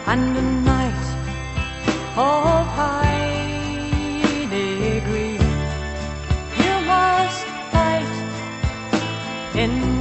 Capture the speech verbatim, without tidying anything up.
and a night of high degree. You must fight in